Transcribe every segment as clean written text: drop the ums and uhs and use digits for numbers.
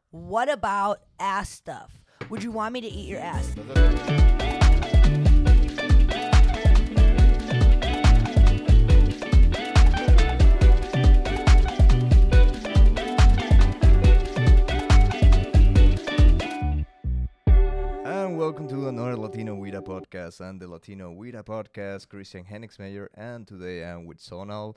What about ass stuff? Would you want me to eat your ass? And welcome to another Latino Wida podcast and the Latino Wida podcast. Christian Hennigsmeyer, and today I'm with Sonal.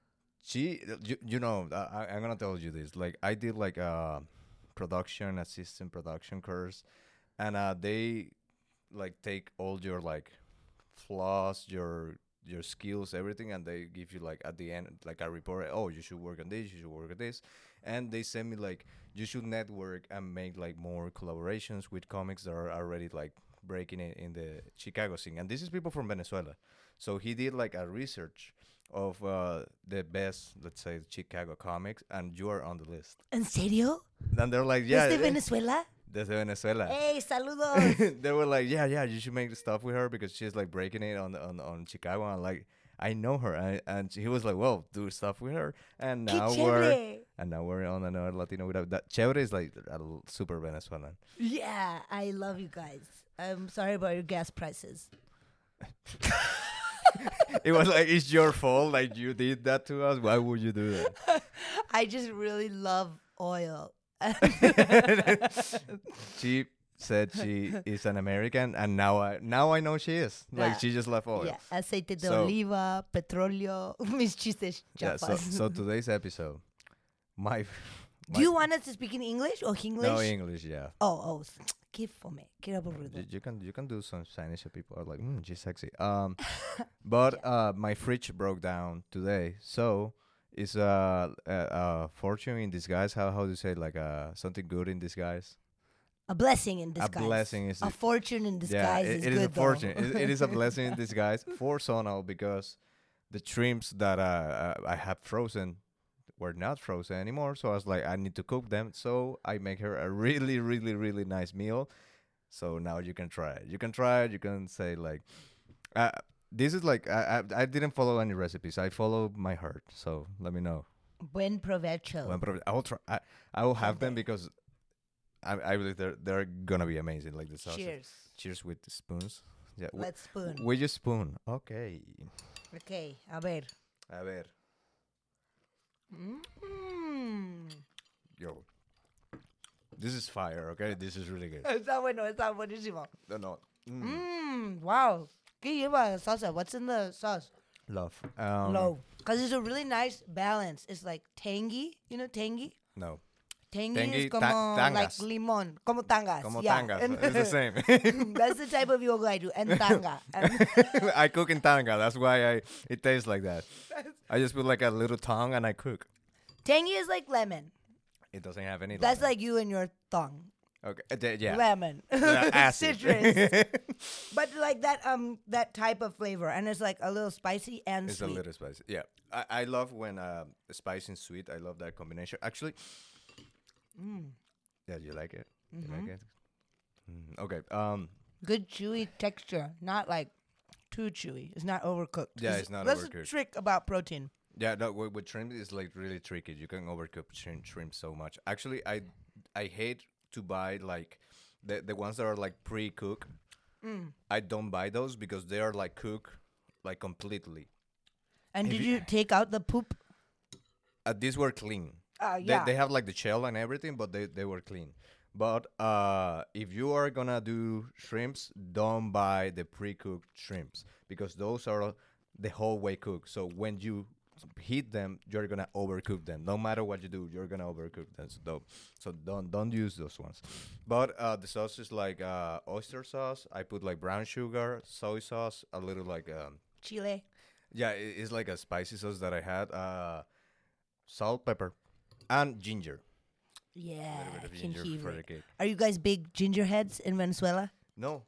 I'm gonna tell you this. Like, I did like a production assistant production course, and they like take all your like flaws, your skills, everything, and they give you like at the end like a report. Oh, you should work on this. You should work on this, and they send me like you should network and make like more collaborations with comics that are already like breaking it in the Chicago scene. And this is people from Venezuela. So he did like a research of the best, let's say, Chicago comics, and you are on the list. ¿En serio? And they're like, yeah, ¿Desde Venezuela? Desde Venezuela. Hey, saludos. They were like, yeah, you should make stuff with her because she's like breaking it on Chicago. And like, I know her, and he was like, well, do stuff with her. And now we're on another Latino without that. Chévere is like super Venezuelan. Yeah, I love you guys. I'm sorry about your gas prices. It was like, it's your fault. Like, you did that to us. Why would you do that? I just really love oil. She said she is an American, and now I know she is. Like, Yeah. she just left oil. Yeah, aceite de So- oliva, petróleo, mis chistes Yeah, chafas. so today's episode, my Do you want us to speak in English or Hinglish? no English, yeah. Oh, qué fome, qué aburrido. You can do some Spanish, and people are like, she's sexy. But my fridge broke down today, so it's a fortune in disguise. How do you say, like something good in disguise? A blessing in disguise. A blessing is a fortune in disguise. yeah. is It good is a though. fortune. It is a blessing in disguise for Sonal, because the shrimps that I have frozen were not frozen anymore. So I was like, I need to cook them. So I make her a really, really, really nice meal. So now you can try it. You can try it. You can say like, this is like I didn't follow any recipes. I follow my heart. So let me know. Buen provecho. I will try. I will have them because I believe they're gonna be amazing. Like the sauce. Cheers. Cheers with the spoons. Yeah. Let's spoon. With your spoon. Okay. Okay, a ver. A ver. Mm. Yo. This is fire, okay? This is really good. Está bueno, está buenísimo. No. Wow. ¿Qué lleva salsa? What's in the sauce? Love. Low. Because it's a really nice balance. It's like tangy. You know tangy? No. Tangy Tangy, is como like tangas. limon. Como tangas. Como yeah. tangas. It's the same. That's the type of yoga I do. And tanga. I cook in tanga. That's why it tastes like that. I just put like a little tongue and I cook. Tangy is like lemon. It doesn't have any That's lemon. like you and your tongue. Okay. Yeah. Lemon. Acid. Citrus. But like that type of flavor. And it's like a little spicy and It's sweet. a little spicy. Yeah. I love when spicy and sweet. I love that combination. Actually, yeah, you like it? You like it? Okay. Good chewy texture. Not like too chewy. It's not overcooked. Yeah, it's not That's overcooked. the trick about protein. Yeah, no, with shrimp it's like really tricky. You can overcook shrimp so much. Actually, I hate to buy like the ones that are like pre-cooked. I don't buy those because they are like cooked like completely. And If did you- you take out the poop? These were clean. Yeah. They have like the shell and everything, but they were clean. But if you are gonna do shrimps, don't buy the pre-cooked shrimps because those are the whole way cooked. So when you heat them, you're gonna overcook them. No matter what you do, you're gonna overcook them. So don't use those ones. But the sauce is like oyster sauce. I put like brown sugar, soy sauce, a little like Chile. yeah, it's like a spicy sauce that I had. Salt, pepper, and ginger. Yeah. A little bit of ginger for the cake. Are you guys big ginger heads in Venezuela? No.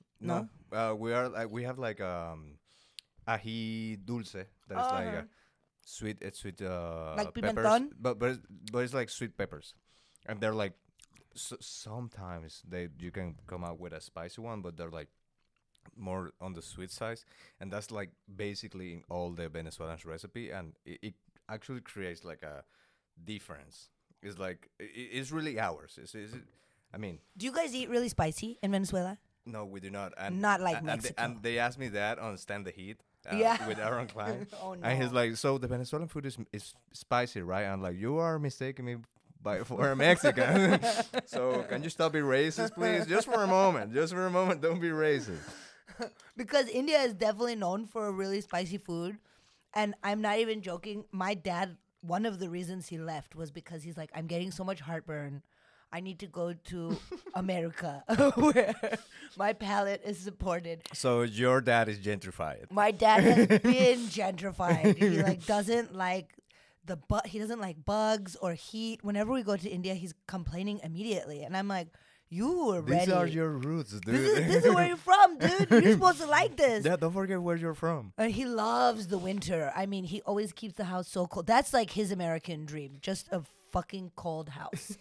We have like ají dulce. That is like sweet. It's sweet. Like peppers, pimentón? but it's like sweet peppers, and they're like sometimes you can come out with a spicy one, but they're like more on the sweet side, and that's like basically in all the Venezuelan recipe, and it actually creates like a difference It's like it's really ours. I mean, Do you guys eat really spicy in Venezuela? no, we do not. And Not like and Mexico. they asked me that on Stand the Heat. Yeah. With Aaron Klein. Oh no. And he's like, so the Venezuelan food is spicy, right? I'm like, you are mistaking me for a Mexican. So can you stop being racist, please? Just for a moment. Just for a moment. Don't be racist. Because India is definitely known for really spicy food. And I'm not even joking. My dad, one of the reasons he left was because he's like, I'm getting so much heartburn. I need to go to America where my palate is supported. So your dad is gentrified. My dad has been gentrified. He like doesn't like he doesn't like bugs or heat. Whenever we go to India, he's complaining immediately. And I'm like, you were ready. These are your roots, dude. This is where you're from, dude. You're supposed to like this. Yeah, don't forget where you're from. He loves the winter. I mean, he always keeps the house so cold. That's like his American dream. Just a fucking cold house.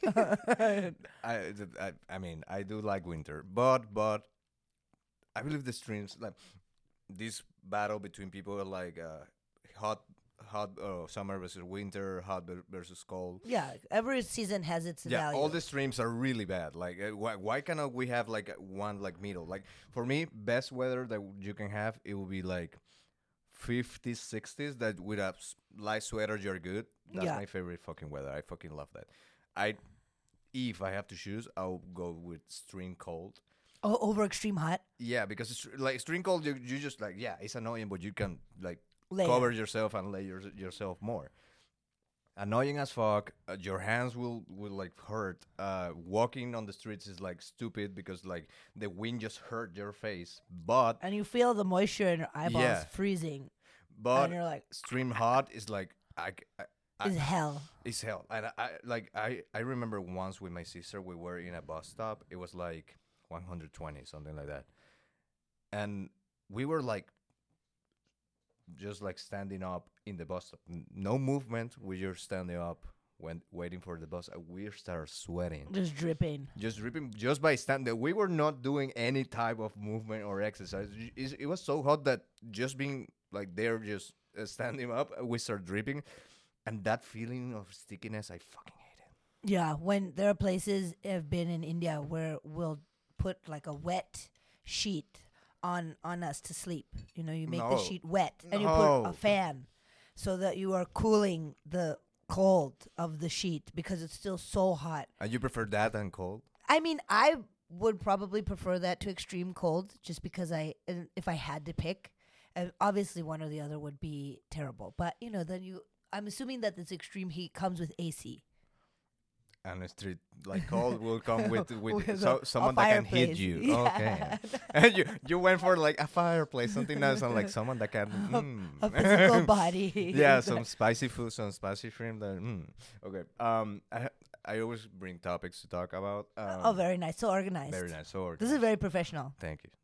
I mean, I do like winter, but I believe the streams like this battle between people are like hot summer versus winter, hot versus cold. Yeah, every season has its Yeah, value. all the streams are really bad. Like, why cannot we have like one like middle? Like for me, best weather that you can have, it will be like 50s, 60s. That with a light sweater, you're good. That's Yeah. my favorite fucking weather. I fucking love that. If I have to choose, I'll go with extreme cold. Oh, over extreme hot. Yeah, because it's like extreme cold, you just like it's annoying, but you can like Layer. cover yourself and lay yourself more. Annoying as fuck. Your hands will like hurt. Walking on the streets is like stupid because like the wind just hurt your face. But And you feel the moisture in your eyeballs Yeah. freezing. but And you're like, extreme hot is like is hell. it's hell. And I remember once with my sister we were in a bus stop. It was like 120 something like that, and we were like just like standing up in the bus stop. No movement. We just standing up when waiting for the bus. And we started sweating. Just dripping. Just dripping just by standing. We were not doing any type of movement or exercise. It was so hot that just being like there, just standing up, we start dripping. And that feeling of stickiness, I fucking hate it. Yeah, when there are places I've been in India where we'll put like a wet sheet on us to sleep. You know, you make the No. sheet wet and you put No. a fan so that you are cooling the cold of the sheet because it's still so hot. And you prefer that than cold? I mean, I would probably prefer that to extreme cold just because if I had to pick, obviously one or the other would be terrible. But, you know, I'm assuming that this extreme heat comes with AC. And a street like cold will come with With someone a that can hit fireplace. you. Yeah. Okay. And you went for like a fireplace, something else, and like someone that can. A physical body. Yeah, some spicy food, some spicy shrimp. Okay. I always bring topics to talk about. Very nice. So organized. Very nice. So This is very professional. Thank you.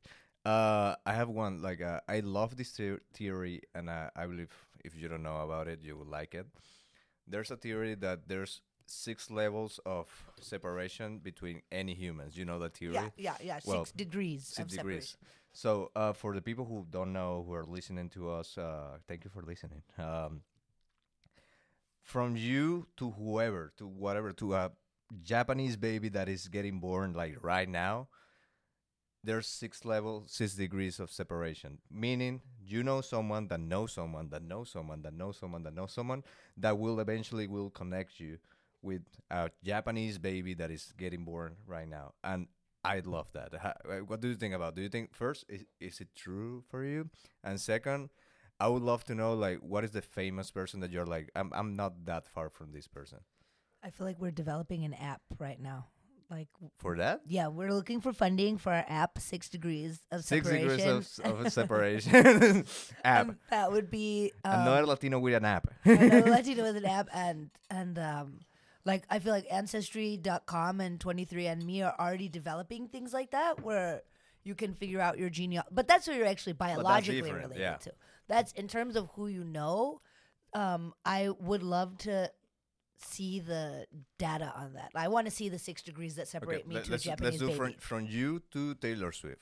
I have one like I love this theory, and I believe if you don't know about it, you will like it. There's a theory that there's 6 levels of separation between any humans. You know that theory? Yeah. Well, 6 degrees 6 of degrees. separation. So for the people who don't know, who are listening to us, thank you for listening. From you to whoever, to whatever, to a Japanese baby that is getting born like right now, there's 6 degrees of separation. Meaning you know someone that knows someone that knows someone that knows someone that knows someone that will eventually will connect you with a Japanese baby that is getting born right now. And I love that. What do you think about? Do you think first is it true for you? And second, I would love to know like what is the famous person that you're like I'm not that far from this person. I feel like we're developing an app right now. Like For that? yeah, we're looking for funding for our app 6 degrees of 6 separation. degrees of separation app. That would be Another Latino with an app. another Latino with an app and like I feel like Ancestry.com and 23andMe are already developing things like that where you can figure out your genealogy. But that's where you're actually biologically different, related yeah. to. That's in terms of who you know. I would love to see the data on that. I want to see the 6 degrees that separate me to a Japanese let's do baby. from you to Taylor Swift.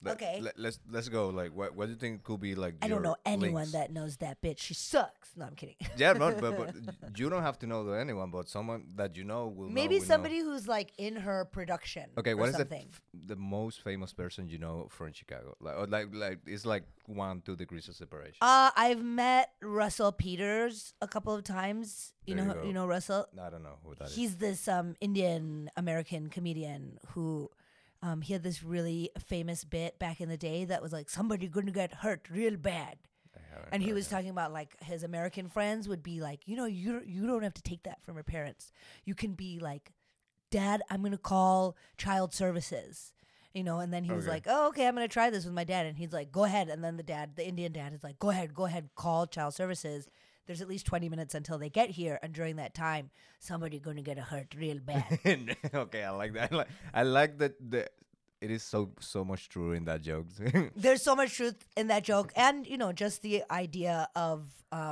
Okay. Let's go. Like, what do you think could be like? I don't your know anyone links? that knows that bitch. She sucks. No, I'm kidding. Yeah, no, but you don't have to know anyone, but someone that you know will Maybe know. somebody who's like in her production. Okay, or what is something. the most famous person you know from Chicago? Like it's like 1-2 degrees of separation. I've met Russell Peters a couple of times. There you go. You know Russell. I don't know who that is. He's this Indian American comedian who he had this really famous bit back in the day that was like somebody gonna get hurt real bad. And he was talking about like his American friends would be like, you don't have to take that from your parents. You can be like, Dad, I'm gonna call child services. And then he was like, oh, okay, I'm gonna try this with my dad. And he's like, go ahead. And then the Indian dad is like, go ahead, call child services. There's at least 20 minutes until they get here, and during that time, somebody gonna get hurt real bad. Okay, I like that. I like that. It is so much true in that joke. There's so much truth in that joke, and just the idea of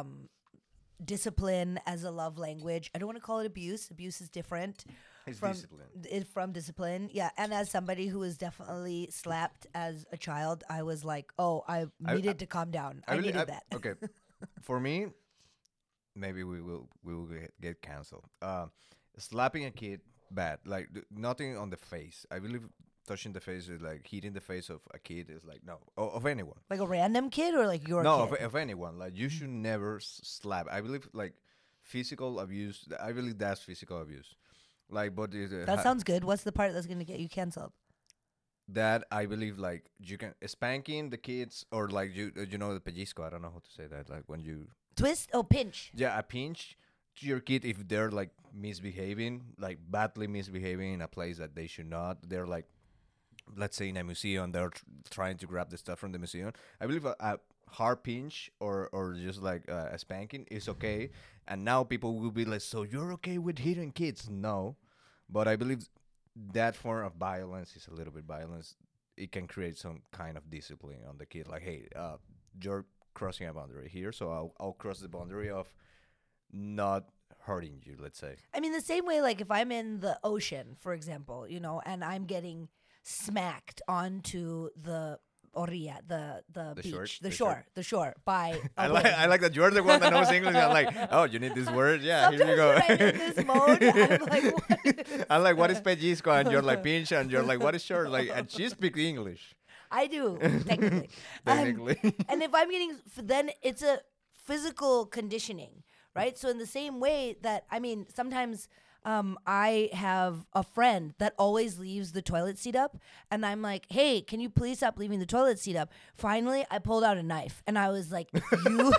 discipline as a love language. I don't want to call it abuse. Abuse is different. It's from discipline. From discipline, yeah. And as somebody who was definitely slapped as a child, I was like, oh, I needed to calm down. I needed that. Okay, for me, maybe we will get canceled. Slapping a kid, bad. Like nothing on the face. I believe touching the face is like hitting the face of a kid is like no, of anyone. Like a random kid or like your no kid? of anyone. Like you should never slap. I believe like physical abuse. I believe that's physical abuse. Like, but that sounds good. What's the part that's gonna get you canceled? That I believe like you can spanking the kids or like you know the pellizco. I don't know how to say that. Like when you twist. Oh, pinch. Yeah, a pinch to your kid if they're like misbehaving, like badly misbehaving in a place that they should not. They're like, let's say in a museum, they're trying to grab the stuff from the museum. I believe a hard pinch or just like a spanking is okay. And now people will be like, so you're okay with hitting kids? No. But I believe that form of violence is a little bit violence. It can create some kind of discipline on the kid. Like, hey, you're crossing a boundary here, so I'll cross the boundary of not hurting you, let's say. I mean, the same way, like if I'm in the ocean, for example, and I'm getting smacked onto the orilla, the beach, the shore by I like that you're the one that knows English. I'm like, oh, you need this word? Yeah, sometimes here you go. When I'm in this mode, I'm like, what? I'm like, what is pellizco? And you're like, pinch, and you're like, what is short? Like, and she speaks English. I do, technically. And if I'm getting, then it's a physical conditioning, right? So in the same way that, I mean, sometimes I have a friend that always leaves the toilet seat up, and I'm like, hey, can you please stop leaving the toilet seat up? Finally, I pulled out a knife, and I was like, you...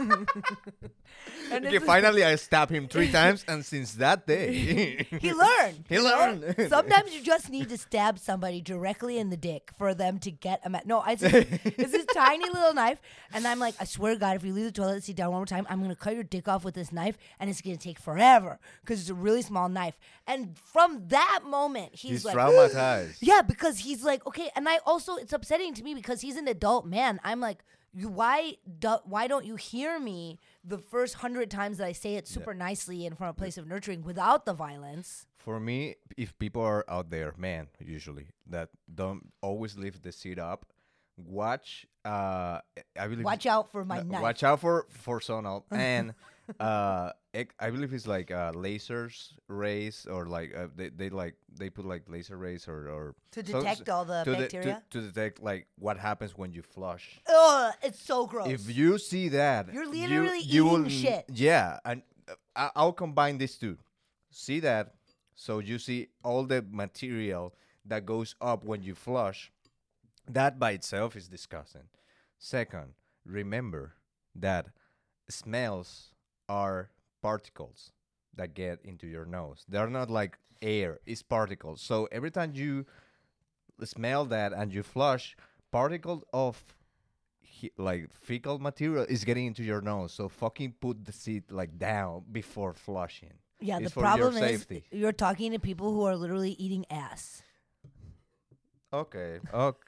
Okay, finally, I stabbed him 3 times, and since that day... he learned. He learned. Sometimes you just need to stab somebody directly in the dick for them to get a... No, it's this tiny little knife, and I'm like, I swear to God, if you leave the toilet seat down one more time, I'm going to cut your dick off with this knife, and it's going to take forever, because it's a really small knife. And from that moment, he's like... traumatized. Yeah, because he's like, okay, and I also, it's upsetting to me because he's an adult man. I'm like, why don't you hear me the first 100 times that I say it super nicely and from a place of nurturing without the violence? For me, if people are out there, men usually, that don't always leave the seat up, watch. I believe watch out for my knife. Watch out for Sonal and I believe it's like lasers rays or like they put like laser rays or to detect all the bacteria. To detect like what happens when you flush. Ugh, it's so gross. If you see that, you're literally eating shit. Yeah, and I'll combine these two. See that, so you see all the material that goes up when you flush. That by itself is disgusting. Second, remember that smells are particles that get into your nose. They're not like air, it's particles. So every time you smell that and you flush, particles of like fecal material is getting into your nose. So fucking put the seat like down before flushing. Yeah, it's the problem your is safety. You're talking to people who are literally eating ass. Okay.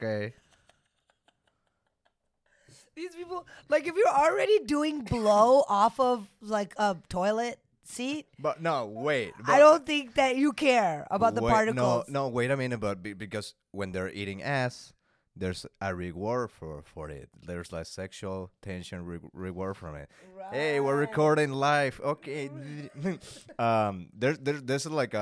These people, like, if you're already doing blow off of like a toilet seat, but no, wait. I don't think that you care about the particles. No, wait a minute. But because when they're eating ass, there's a reward for it. There's like sexual tension reward from it. Hey, we're Right. recording live. Okay. There's like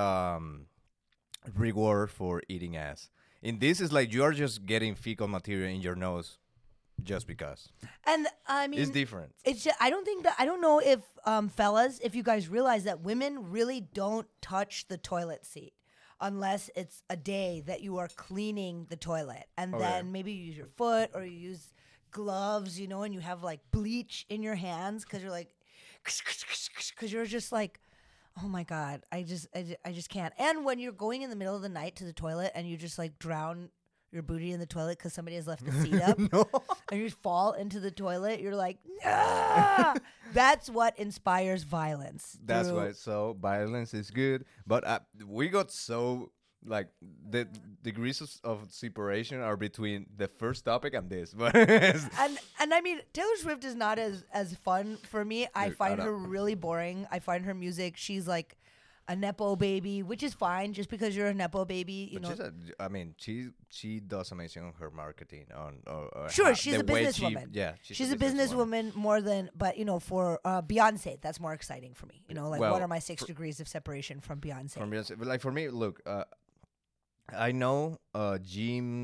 reward for eating ass. In this is like you are just getting fecal material in your nose just because. And I mean, It's different. it's just, I don't know if fellas, if you guys realize that women really don't touch the toilet seat unless it's a day that you are cleaning the toilet, and Okay. then maybe you use your foot or you use gloves, you know, and you have like bleach in your hands because you're like, because you're just like, oh my god, I just can't. And when you're going in the middle of the night to the toilet and you just like drown your booty in the toilet because somebody has left the seat up, and you fall into the toilet, you're like, nah! That's what inspires violence. That's through- why. So violence is good, but we got so like the degrees of separation are between the first topic and this. But And I mean, Taylor Swift is not as fun for me. I Dude, find I her don't- really boring. I find her music, she's like a nepo baby, which is fine just because you're a nepo baby, you know. I mean, she does amazing on her marketing on. Sure, she's a the way businesswoman. Yeah, She's a businesswoman more than, but you know, for Beyonce, that's more exciting for me. You know, like Well, what are my 6 degrees of separation from Beyonce? From Beyonce, but like for me, look, I know Jim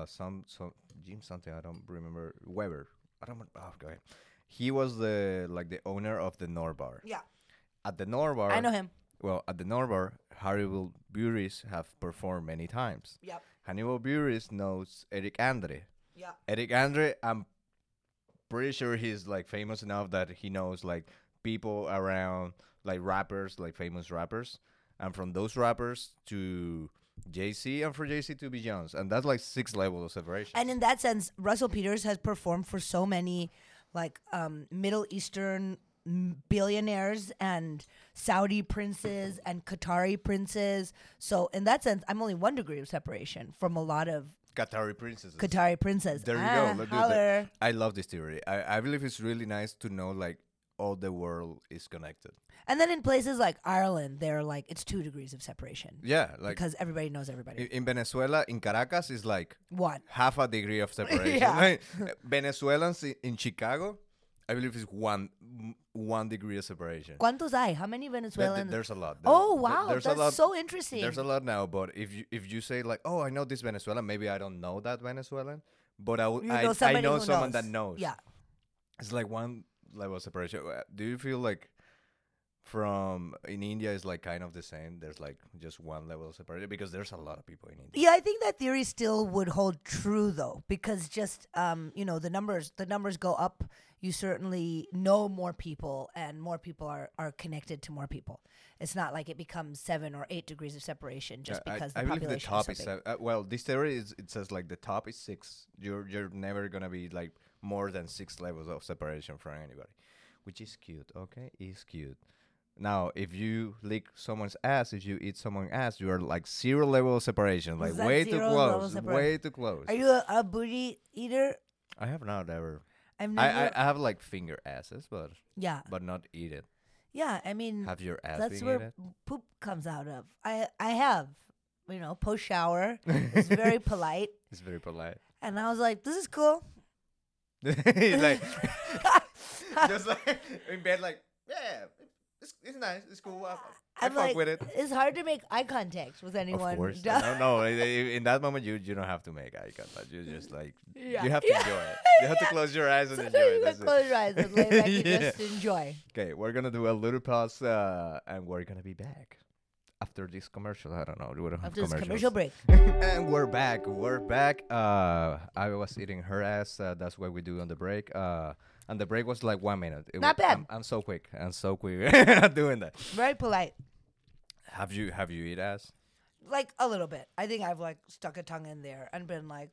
Jim something, I don't remember, Weber. I don't. Oh, go ahead. He was the owner of the Norbar. Yeah, At the Norbar, I know him. Well, at the Norbar, Hannibal Buress have performed many times. Yep. Hannibal Buress knows Eric Andre. Yeah. Eric Andre, I'm pretty sure he's like famous enough that he knows like people around like rappers, like famous rappers, and from those rappers to Jay-Z, and from Jay-Z to Beyonce, and that's like 6 levels of separation. And in that sense, Russell Peters has performed for so many like Middle Eastern billionaires and Saudi princes and Qatari princes. So in that sense, I'm only 1 degree of separation from a lot of Qatari princesses. Qatari princes. There you Ah, go. Look at that. holler. I love this theory. I believe it's really nice to know like all the world is connected. And then in places like Ireland, they're like, it's 2 degrees of separation Yeah, like because everybody knows everybody. in Venezuela, in Caracas, is like 1. half a degree of separation. Yeah. Like, Venezuelans in Chicago, I believe it's one degree of separation. ¿Cuántos hay? How many Venezuelans? There's a lot. Oh, wow. There's That's a lot. so interesting. There's a lot now, but if you say like, oh, I know this Venezuelan, maybe I don't know that Venezuelan, but I You know I somebody know who someone knows. that knows. Yeah. It's like one level of separation. Do you feel like from in India is like kind of the same? There's like just one level of separation because there's a lot of people in India. Yeah, I think that theory still would hold true though, because just you know, the numbers go up. You certainly know more people, and more people are connected to more people. It's not like it becomes 7 or 8 degrees of separation just because I the believe population the top is is so big. well. This theory is it says like the top is 6. You're never gonna be like more than 6 levels of separation from anybody, which is cute. Okay, is cute. Now, if you lick someone's ass, if you eat someone's ass, you are like 0 level of separation, like Is that way too 0 level close, separation? way too close. Are you a booty eater? I have not ever. I've never. I have like finger asses, Yeah, but not eat it. yeah. I mean, Have your ass that's been where eaten? poop comes out of. I have, you know, post shower. It's very polite, It's very polite. and I was like, this is cool. He's like, just like in bed, like, yeah, it's nice, it's cool. I I'm fuck like, with it. it's hard to make eye contact with anyone. Of course. No. In that moment, you don't have to make eye contact. You just like Yeah. you have to Yeah. enjoy it. You have to close your eyes and Sometimes enjoy you it. gotta That's it. close your eyes and lay back and Yeah. just enjoy. Okay, we're gonna do a little pause, and we're gonna be back after this commercial. I don't know. We don't have After this commercials. commercial break. And we're back. We're back. I was eating her ass. That's what we do on the break. And the break was like 1 minute. Not bad. I'm so quick. I'm so quick at doing that. Very polite. Have you eat ass? Like a little bit. I think I've like stuck a tongue in there and been like,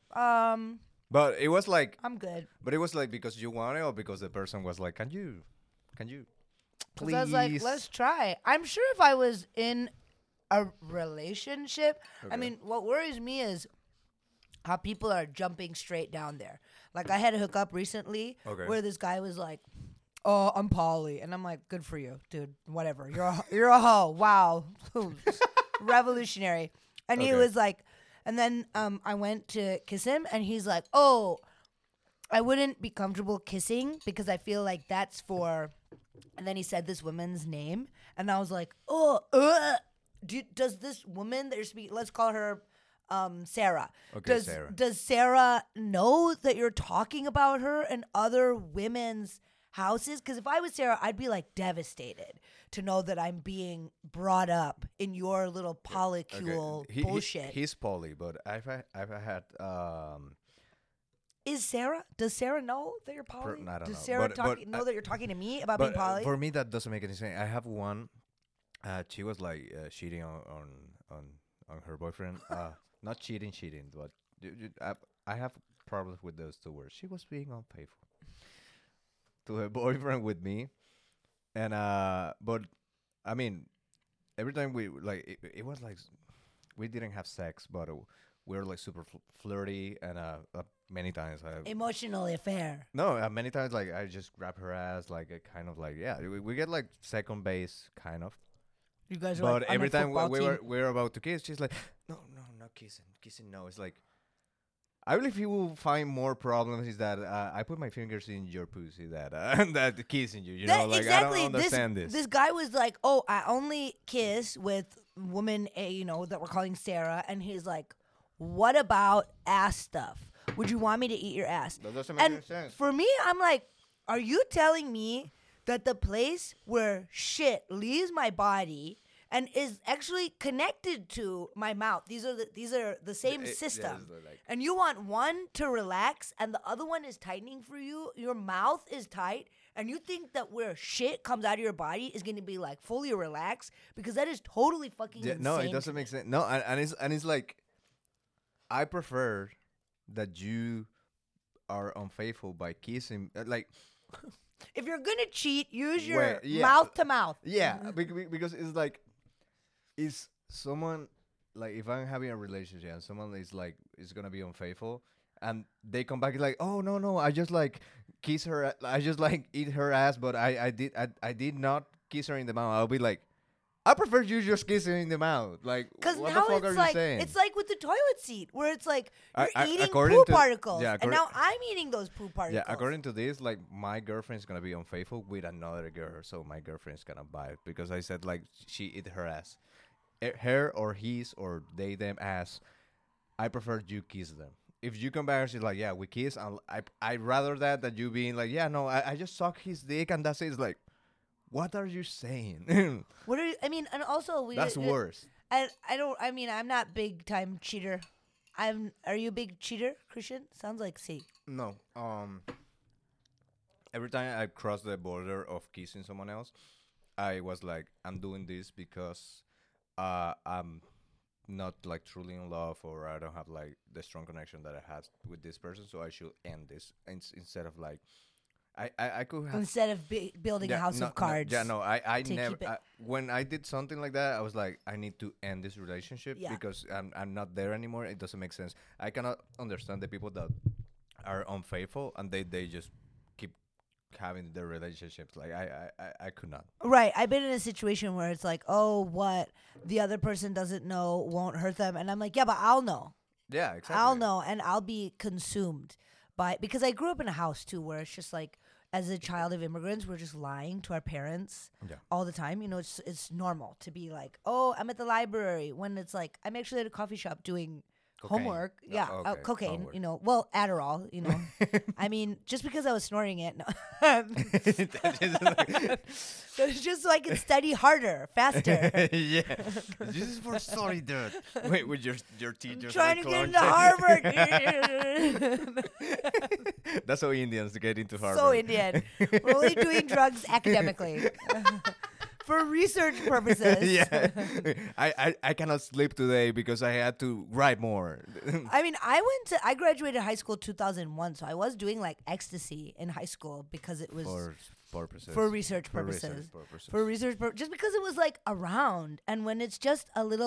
But it was like. I'm good. But it was like because you wanted, or because the person was like, can you, Because please? I was like, let's try. I'm sure if I was in a relationship, I Okay. mean, what worries me is how people are jumping straight down there. Like I had a hookup recently Okay. where this guy was like, "Oh, I'm poly," and I'm like, "Good for you, dude. Whatever. You're a hoe. Wow, revolutionary." And he Okay. was like, And then I went to kiss him, and he's like, "Oh, I wouldn't be comfortable kissing because I feel like that's for." And then he said this woman's name, and I was like, "Oh, does this woman that you're speaking? Let's call her Sarah. Okay, Sarah. Does Sarah know that you're talking about her and other women's houses? Because if I was Sarah, I'd be like devastated to know that I'm being brought up in your little polycule bullshit. He's poly, but I've had Does Sarah know that you're poly? I don't Does know. Sarah But know that you're talking to me about but being poly? for me that doesn't make any sense. I have one. She was like cheating on her boyfriend. Not cheating, but I have problems with those two words. She was being unfaithful to her boyfriend with me, and but I mean, every time we like it was like we didn't have sex, but we were like super flirty, and many times Emotional affair. no, many times like I just grab her ass, like a kind of like yeah, we get like second base kind of. You guys are But like, on every a time football team. we were about to kiss, she's like, no, not kissing, no. It's like, I believe you will find more problems is that I put my fingers in your pussy that kissing you. You know, like exactly. I don't understand this. This guy was like, "Oh, I only kiss with woman A, that we're calling Sarah," and he's like, "What about ass stuff? Would you want me to eat your ass?" That doesn't make And any sense. for me, I'm like, "Are you telling me that the place where shit leaves my body and is actually connected to my mouth, these are the same system, and you want one to relax and the other one is tightening for you? Your mouth is tight, and you think that where shit comes out of your body is going to be like fully relaxed? Because that is totally fucking insane. No, it doesn't make sense. No, and it's like, I prefer that you are unfaithful by kissing, like. If you're gonna cheat, use your yeah. mouth to mouth. Yeah, because it's like, is someone like if I'm having a relationship and someone is gonna be unfaithful, and they come back like, oh no, I just like kiss her, I just like eat her ass, but I did not kiss her in the mouth. I'll be like, I prefer you just kissing in the mouth. Like, because what now the fuck it's are like you saying? it's like with the toilet seat where it's like you're eating according poo to- particles, yeah, and now I'm eating those poo particles. Yeah, according to this, like my girlfriend's gonna be unfaithful with another girl, so my girlfriend's gonna buy it because I said like she eat her ass, her or his or they them ass. I prefer you kiss them. If you come back and she's like, yeah, we kiss, I'd rather that you being like, yeah, no, I just suck his dick and that's it. It's like, what are you saying? What are you, I mean, and also That's worse. I don't. I mean, I'm not big time cheater. Are you a big cheater, Christian? Sounds like C. No. Every time I cross the border of kissing someone else, I was like, I'm doing this because I'm not like truly in love, or I don't have like the strong connection that I had with this person, so I should end this instead of like I could have Instead of building a house of cards. I to never. keep it. When I did something like that, I was like, I need to end this relationship Yeah. because I'm not there anymore. It doesn't make sense. I cannot understand the people that are unfaithful and they just keep having their relationships. Like I could not. Right. I've been in a situation where it's like, oh, what the other person doesn't know won't hurt them, and I'm like, yeah, but I'll know. Yeah, exactly. I'll know, and I'll be consumed by, because I grew up in a house too where it's just like, as a child of immigrants, we're just lying to our parents all the time. You know, it's normal to be like, oh, I'm at the library, when it's like, I'm actually at a coffee shop doing Cocaine. homework. Oh, Yeah, okay, cocaine. homework. You know, well, Adderall. You know, I mean, just because I was snorting it, no. It's just so I can study harder, faster. Yeah, this is for sorry, dude. Wait, with your teachers Trying to like get clone into Harvard. That's how Indians get into Harvard. So Indian. We're only doing drugs academically. For research purposes. Yeah, I cannot sleep today because I had to write more. I mean, I graduated high school 2001, so I was doing like ecstasy in high school because it was for research purposes. purposes. Just because it was like around, and when it's just a little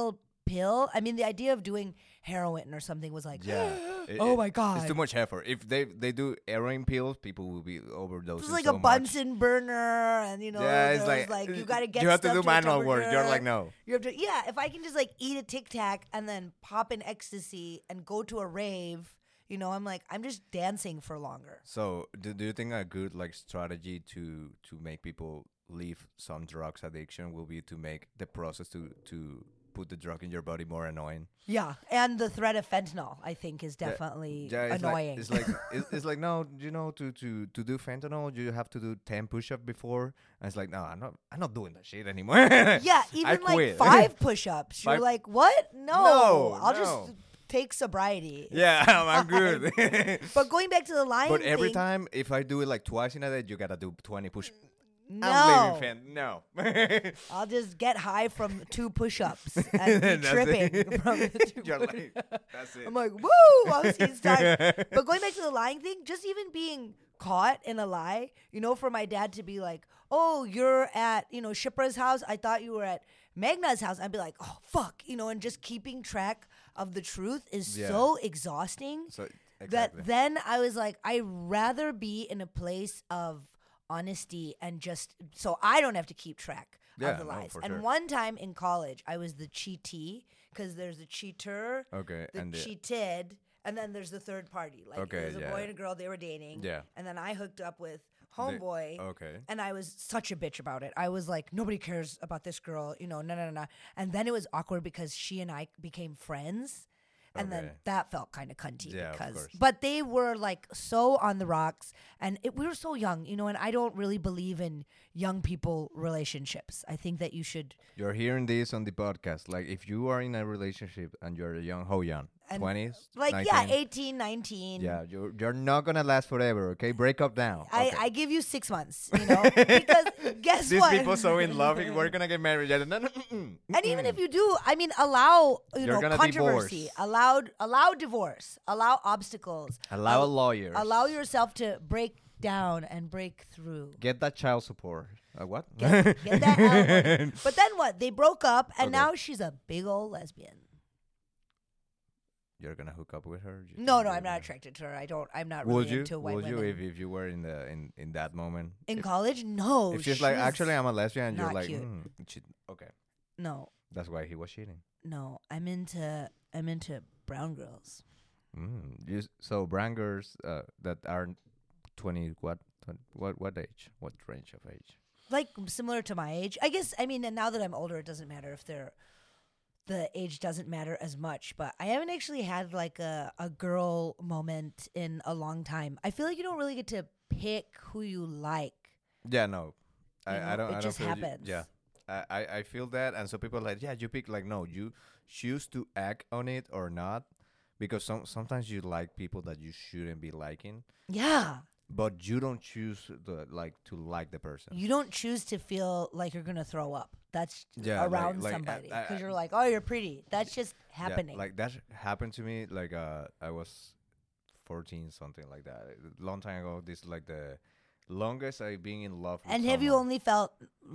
pill. I mean, the idea of doing heroin or something was like, Yeah. oh my God. It's too much effort. If they do heroin pills, people will be overdosing. It's like so a Bunsen burner, and it's like you gotta get. you have to stuff do a manual work. You're like, temperature. no. You have to, yeah. If I can just like eat a Tic Tac and then pop an ecstasy and go to a rave, I'm like, I'm just dancing for longer. So do you think a good like strategy to make people leave some drugs addiction will be to make the process to put the drug in your body more annoying? Yeah, and the threat of fentanyl, I think, is definitely it's annoying. It's like no, to do fentanyl, you have to do 10 push-ups before. And it's like, no, I'm not doing that shit anymore. Yeah, I even like quit. 5 push-ups. You're Five- like, what? No, No, I'll no. just take sobriety. Yeah, I'm good. But going back to the Lion But every thing, time, if I do it like twice in a day, you gotta do 20 push. no, I'm leaving no. I'll just get high from 2 push-ups and be That's tripping it. from the 2 You're push-ups. like, that's it. I'm like, woo, I'm seeing stars. But going back to the lying thing, just even being caught in a lie, for my dad to be like, oh, you're at, Shipra's house. I thought you were at Magna's house. I'd be like, oh, fuck, and just keeping track of the truth is Yeah. so exhausting So exactly. that then I was like, I'd rather be in a place of honesty and just so I don't have to keep track Yeah, of the no, lies. for And sure. one time in college, I was the cheatee because there's a cheater, Okay, the and cheated, and then there's the third party. Like Okay, there's a yeah. boy and a girl, they were dating. Yeah. And then I hooked up with homeboy. okay. And I was such a bitch about it. I was like, nobody cares about this girl, no. And then it was awkward because she and I became friends. And then Okay. that felt kind of cunty Yeah, of because, course. but they were like so on the rocks, and we were so young, and I don't really believe in young people relationships. I think that you should. You're hearing this on the podcast. Like, if you are in a relationship and you're young, how young? And 20s? Like 19? yeah, 18, 19. Yeah, you're not gonna last forever. Okay, break up now. Okay. I give you 6 months, because guess These what? people so in love, we're gonna get married. Yeah, no, And even if you do, I mean, allow You're gonna controversy, divorce. allow divorce, allow obstacles, allow lawyers, allow yourself to break down and break through. get that child support. What? Get that alimony. But then what? They broke up, and Okay. now she's a big old lesbian. You're gonna hook up with her? No, You're I'm not gonna- attracted to her. I'm not Would really you? into white Would you women. if you were in the in that moment? In If- college, no. if she's like, actually, I'm a lesbian, and you're not like, cute. okay, no, that's why he was cheating. no. I'm into brown girls. So brown girls that are 20, what age? What range of age? Like similar to my age, I guess. I mean, and now that I'm older, it doesn't matter if the age doesn't matter as much. But I haven't actually had like a girl moment in a long time. I feel like you don't really get to pick who you like. Yeah, no, You I know, don't. it I just don't feel happens. Yeah, I feel that, and so people are like, yeah, you pick like no, you choose to act on it or not, because sometimes you like people that you shouldn't be liking, Yeah. but you don't choose to like the person. You don't choose to feel like you're gonna throw up. That's Yeah, around like, somebody because I- you're like, oh, you're pretty. That's just Yeah, happening. like that happened to me. Like I was 14, something like that. A long time ago. This is like the longest I've been in love. With and have you someone. only felt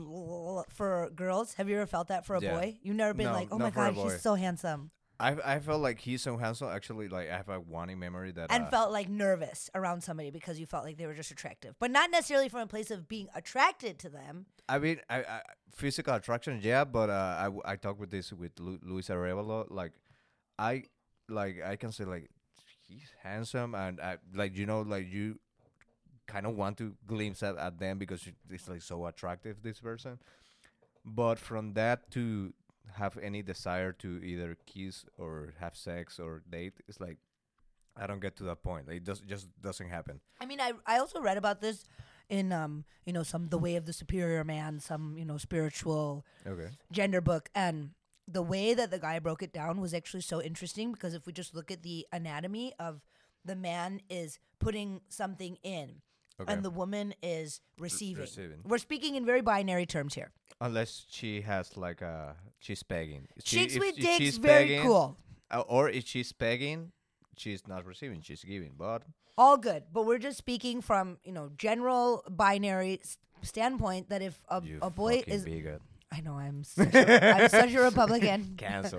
for girls? Have you ever felt that for a Yeah. boy? You've never been No, like, oh not my for a god, boy. he's so handsome, I felt like he's so handsome. Actually, like I have a one memory that and felt like nervous around somebody because you felt like they were just attractive, but not necessarily from a place of being attracted to them. I mean, I physical attraction, yeah, but I talked with this with Luis Arevalo. Like, I can say like he's handsome, and like you kind of want to glimpse at them because it's like so attractive, this person. But from that to have any desire to either kiss or have sex or date, it's like I don't get to that point. It just doesn't happen. I mean, I also read about this in some The Way of the Superior Man, some spiritual Okay. gender book, and the way that the guy broke it down was actually so interesting because if we just look at the anatomy of the man is putting something in Okay. and the woman is receiving. receiving. We're speaking in very binary terms here. Unless she has like she's pegging. Chicks with if dicks, she's very pegging, cool. Or if she's pegging, she's not receiving, she's giving. But All good. But we're just speaking from, general binary standpoint that if you a boy fucking is bigot. I know I'm such a Republican. Cancel.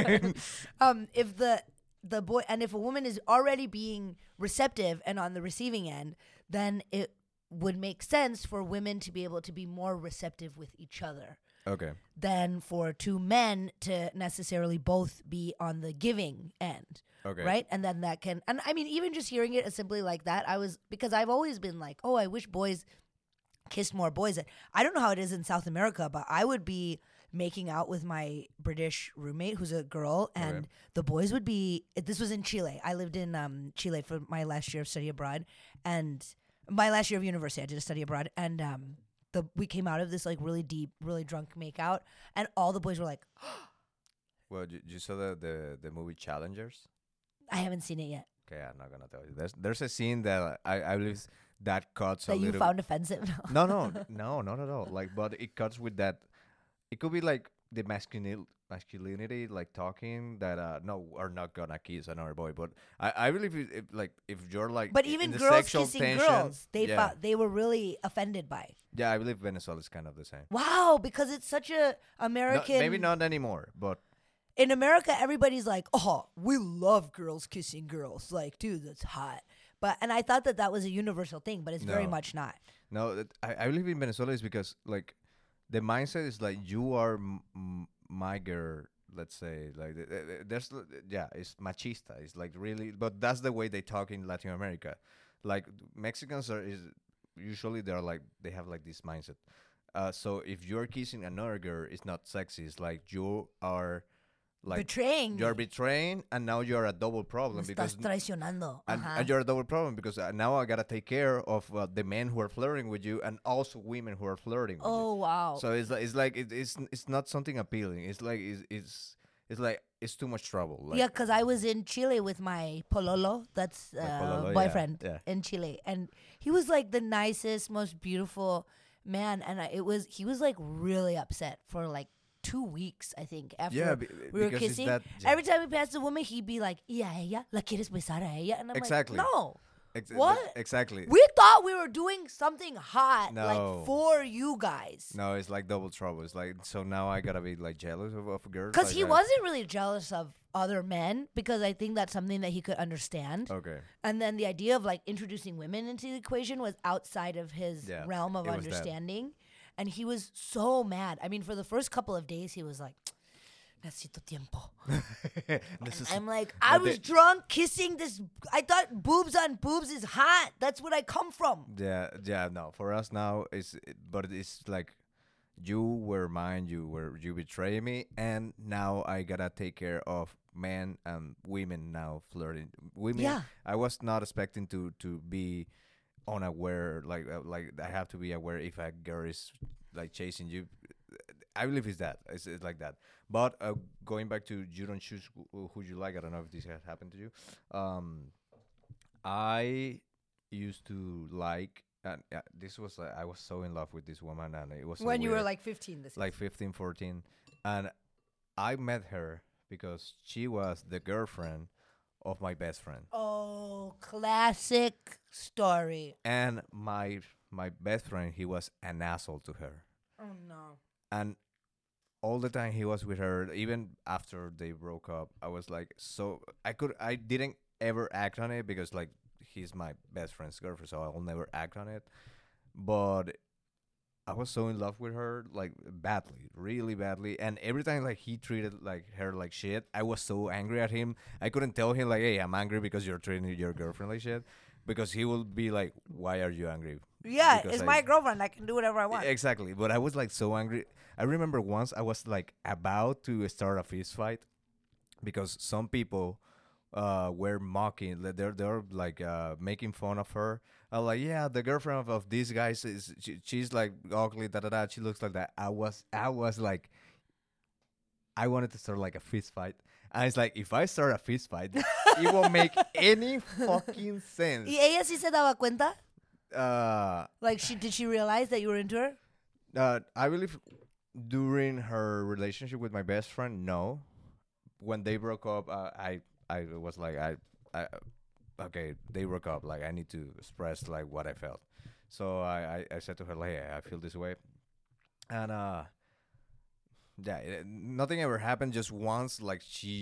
If the boy, and if a woman is already being receptive and on the receiving end, then it would make sense for women to be able to be more receptive with each other Okay. than for two men to necessarily both be on the giving end. Okay. Right? And then that can, and I mean, even just hearing it as simply like that, because I've always been like, oh, I wish boys kissed more boys. I don't know how it is in South America, but I would be making out with my British roommate who's a girl, and Okay. the boys would be, this was in Chile. I lived in Chile for my last year of study abroad, and my last year of university, I did a study abroad, and we came out of this like really deep, really drunk makeout, and all the boys were like, Well, you saw the movie Challengers? I haven't seen it yet. Okay, I'm not gonna tell you. There's a scene that I believe that cuts a That you little. found offensive. No, not at all. Like, but it cuts with that. It could be like the masculinity, like talking that no, are not gonna kiss another boy. But I believe if you're like, But in even the girls sexual kissing tension, girls, yeah, they were really offended by. yeah, I believe Venezuela is kind of the same. Wow, because it's such a No, American. maybe not anymore, but In America, everybody's like, "Oh, we love girls kissing girls." Like, dude, that's hot. And I thought that was a universal thing, but it's very No. much not. no, I believe in Venezuela is because like the mindset is like you are my girl. Let's say like there's it's machista. It's like really, but that's the way they talk in Latin America. Like Mexicans is usually they're like they have like this mindset. So if you're kissing another girl, it's not sexy. It's like you are like Betraying. you're me. betraying, and now you're a double problem Me because estás traicionando. and you're a double problem because now I gotta take care of the men who are flirting with you and also women who are flirting with Oh, wow. you. So it's not something appealing. It's like it's too much trouble. Like, Yeah, because I was in Chile with my pololo, that's pololo, yeah, boyfriend yeah. in Chile, and he was like the nicest, most beautiful man, and he was like really upset for like 2 weeks, I think, after Yeah, we were because it's kissing. that- yeah. Every time we passed a woman, he'd be like, "¿Y a ella? ¿La quieres besar a ella?" And I'm Exactly. like, "No, Ex- What? Exactly. we thought we were doing something hot, No. like for you guys." No, it's like double trouble. It's like so now I gotta be like jealous of girls. Because like he that. wasn't really jealous of other men, because I think that's something that he could understand. Okay. And then the idea of like introducing women into the equation was outside of his Yeah, realm of it was that. understanding. And he was so mad. I mean, for the first couple of days, he was like, necesito tiempo. This is I'm like, I but was they- drunk kissing this. I thought boobs on boobs is hot. That's what I come from. yeah. No, for us now but it's like you were mine. You betrayed me, and now I gotta take care of men and women now flirting. Women. Yeah. I was not expecting to be unaware. Like I have to be aware if a girl is like chasing you. I believe it's that. It's like that. But going back to you don't choose who you like. I don't know if this has happened to you. I used to like. And this was I was so in love with this woman, and it was so When you were weird. like 15, this Like 15, 14, and I met her because she was the girlfriend of my best friend, Oh, classic story. and my best friend, he was an asshole to her, Oh no. and all the time he was with her. Even after they broke up, I was like, so I didn't ever act on it because like he's my best friend's girlfriend, so I'll never act on it. But I was so in love with her, like badly, really badly. And every time like he treated like her like shit, I was so angry at him. I couldn't tell him like, "Hey, I'm angry because you're treating your girlfriend like shit," because he will be like, "Why are you angry?" Yeah, Because it's I- my girlfriend. I can do whatever I want. Exactly. But I was like so angry. I remember once I was like about to start a fist fight because some people were mocking. They're like making fun of her. I was like, yeah, the girlfriend of these guys she's like ugly. Da da da. She looks like that. I was like, I wanted to start like a fist fight. And it's like, if I start a fist fight, it won't make any fucking sense. ¿Y ella sí se daba cuenta? Uh, Like, did she realize that you were into her? I believe during her relationship with my best friend, no. When they broke up, I was like, okay, they broke up. Like, I need to express like what I felt. So I said to her, like, hey, I feel this way, and yeah, nothing ever happened. Just once, like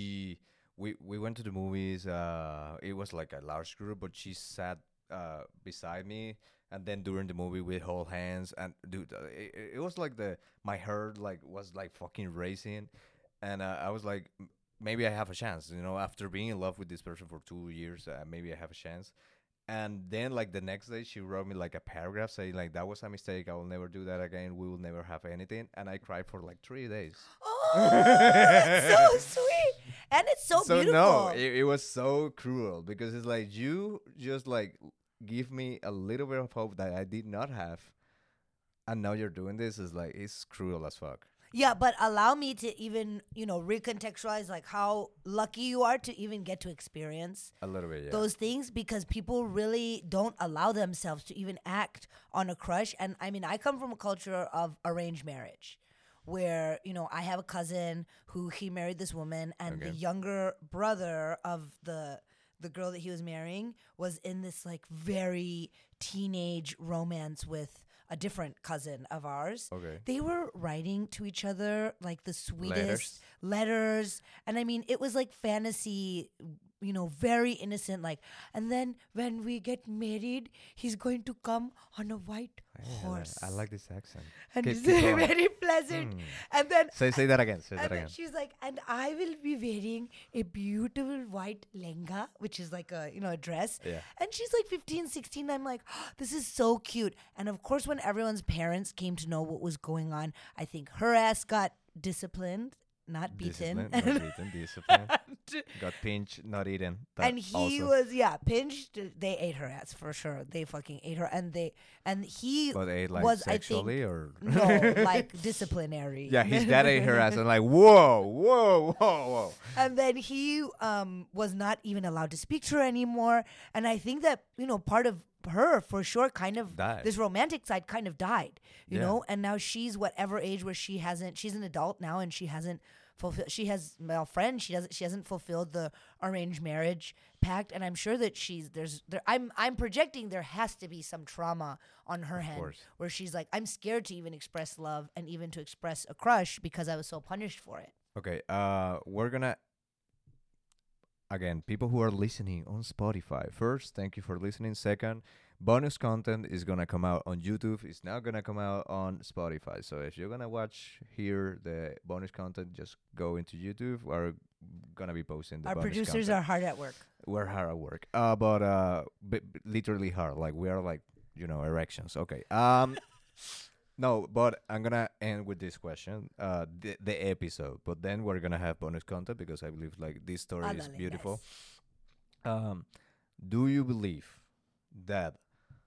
we went to the movies. It was like a large group, but she sat beside me, and then during the movie we hold hands, and dude, it was like my heart like was like fucking racing, and I was like, maybe I have a chance, after being in love with this person for 2 years, maybe I have a chance. And then like the next day she wrote me like a paragraph saying like that was a mistake, I will never do that again, we will never have anything, and I cried for like 3 days. Oh, that's so sweet. And it's so So beautiful. no, it was so cruel because it's like you just like give me a little bit of hope that I did not have, and now you're doing this. Is like it's cruel as fuck. Yeah, but allow me to even, recontextualize like how lucky you are to even get to experience A little bit, yeah. those things, because people really don't allow themselves to even act on a crush. And I mean, I come from a culture of arranged marriage where, I have a cousin who he married this woman, and Okay. the younger brother of the girl that he was marrying was in this like very teenage romance with a different cousin of ours. Okay. They were writing to each other like the sweetest Letters? letters. And I mean, it was like fantasy, very innocent. Like, and then when we get married, he's going to come on a white horse. I like this accent. And Keep it's going. very pleasant. And then Say that again. Say that and then again. she's like, and I will be wearing a beautiful white lenga, which is like a dress. Yeah. And she's like 15, 16. I'm like, oh, this is so cute. And of course, when everyone's parents came to know what was going on, I think her ass got disciplined, not beaten. Discipline, not beaten. Discipline. Got pinched, not eaten. That And he also. was pinched. They ate her ass for sure. They fucking ate her, and he But ate like was sexually I think or no like disciplinary. yeah, his dad ate her ass and like whoa. And then he was not even allowed to speak to her anymore. And I think that, part of her for sure kind of Died. this romantic side kind of died, you Yeah. know? And now she's whatever age where she's an adult now, and she hasn't fulfilled, she has male friends, she hasn't fulfilled the arranged marriage pact. And I'm sure that I'm projecting there has to be some trauma on her hand course. where she's like, I'm scared to even express love and even to express a crush because I was so punished for it. Okay, we're gonna again, people who are listening on Spotify. First, thank you for listening. Second, bonus content is gonna come out on YouTube. It's not gonna come out on Spotify. So if you're gonna watch here the bonus content, just go into YouTube. We're gonna be posting the Our bonus producers content. are hard at work. We're hard at work. But literally hard. Like we are like, erections. Okay. No, but I'm gonna end with this question. The episode, but then we're gonna have bonus content because I believe like this story is Ándale, beautiful. yes. Do you believe that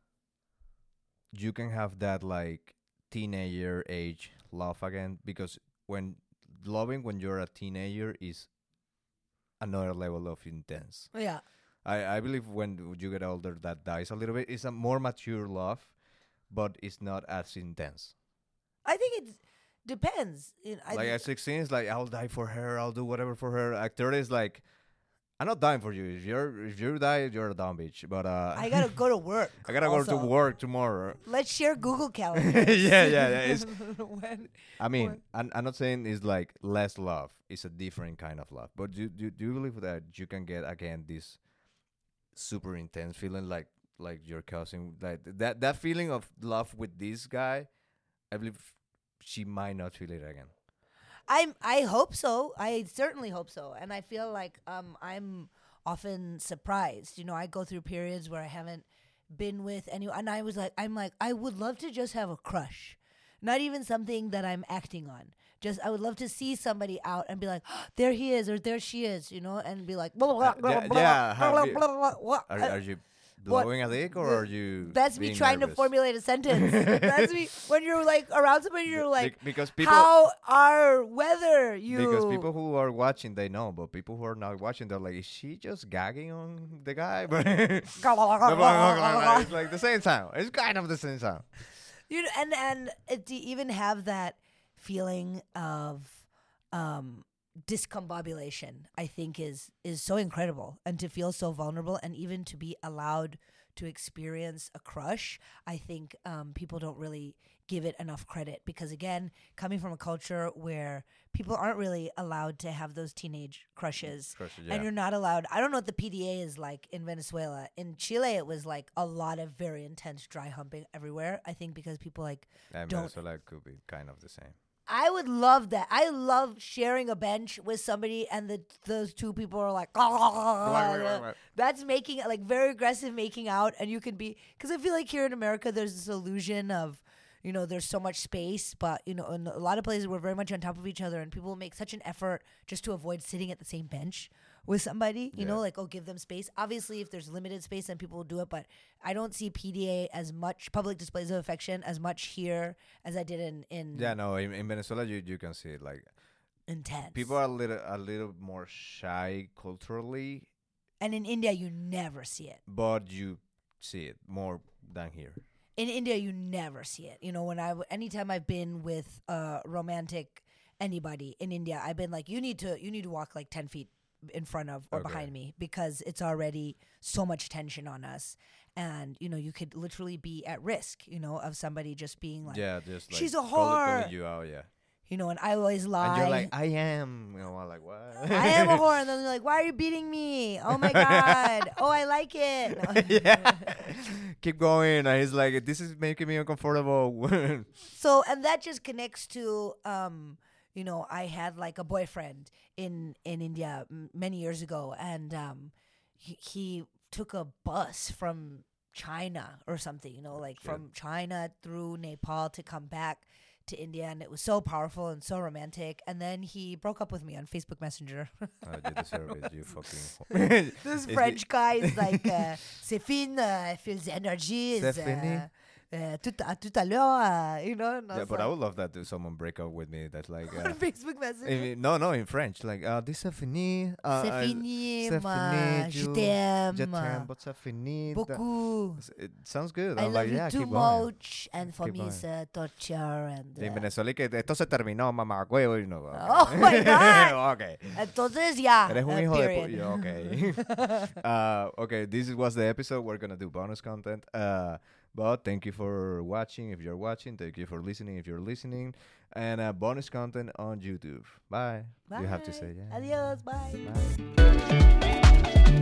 you can have that like teenager age love again? Because when loving when you're a teenager is another level of intense. Yeah. I believe when you get older that dies a little bit. It's a more mature love, but it's not as intense. I think it depends. Like at 16, it's like I'll die for her. I'll do whatever for her. At 30, it's like I'm not dying for you. If you die, you're a dumb bitch. But I gotta go to work. I gotta go to also. work tomorrow. Let's share Google calendars. yeah. It's, When- I mean, I'm not saying it's like less love. It's a different kind of love. But do you believe that you can get again this super intense feeling like your cousin, like that feeling of love with this guy? I believe she might not feel it again. I hope so. I certainly hope so. And I feel like I'm often surprised. I go through periods where I haven't been with anyone, and I'm like I would love to just have a crush. Not even something that I'm acting on. Just I would love to see somebody out and be like, oh, there he is or there she is, and be like, blah, blah, blah, yeah, blah, yeah, blah, have blah, you- blah, blah, blah. Are you blowing a dick or are you? That's me being trying to nervous? formulate a sentence. That's me when you're like around somebody. You're like, because people. how are weather you? Because people who are watching, they know, but people who are not watching, they're like, is she just gagging on the guy? But it's like the same sound. It's kind of the same sound. And to even have that feeling of discombobulation, I think is so incredible, and to feel so vulnerable, and even to be allowed to experience a crush, I think people don't really give it enough credit because, again, coming from a culture where people aren't really allowed to have those teenage crushes, and you're not allowed. I don't know what the PDA is like in Venezuela. In Chile, it was like a lot of very intense dry humping everywhere. I think because people like don't. Venezuela could be kind of the same. I would love that. I love sharing a bench with somebody, and those two people are like, that's making like very aggressive making out, and you can be because I feel like here in America there's this illusion of, you know, there's so much space, but you know, in a lot of places we're very much on top of each other, and people make such an effort just to avoid sitting at the same bench with somebody, you know, like, oh, give them space. Obviously, if there's limited space, then people will do it, but I don't see PDA as much, public displays of affection, as much here as I did in Yeah, no, in Venezuela, you can see it, like, intense. people are a little more shy culturally. And in India, you never see it. But you see it more than here. In India, you never see it. You know, anytime I've been with romantic anybody in India, I've been like, you need to walk like 10 feet in front of or behind me because it's already so much tension on us, and you know you could literally be at risk, you know, of somebody just being like, just like she's a whore, calling you out, you know, and I always lie. And you're like, I am, you know, I'm like, what? I am a whore, and then they're like, why are you beating me? Oh my god, oh I like it. Yeah, keep going. And he's like, this is making me uncomfortable. So, and that just connects to you know, I had like a boyfriend in India many years ago, and he took a bus from China or something, you know, like from China through Nepal to come back to India, and it was so powerful and so romantic. And then he broke up with me on Facebook Messenger. You deserve it, you fucking. This French guy is like, c'est fin, I feel the energy is. Tout à l'heure, you know. Yeah, but I would love that if someone break up with me. That's like on Facebook Messenger. No, in French, like this c'est fini. C'est fini, je t'aime. But c'est fini. Beaucoup. It sounds good. I I'm love like, you yeah, too keep going. much, and for me it's torture and. En Venezuela que esto se terminó, mamá, güey, you know. Oh my god. Okay. Entonces ya. Eres un hijo period. de okay. Okay, this was the episode. We're gonna do bonus content. But thank you for watching. If you're watching, thank you for listening. If you're listening, and bonus content on YouTube. Bye. Bye. You have to say Adios. Bye. Bye.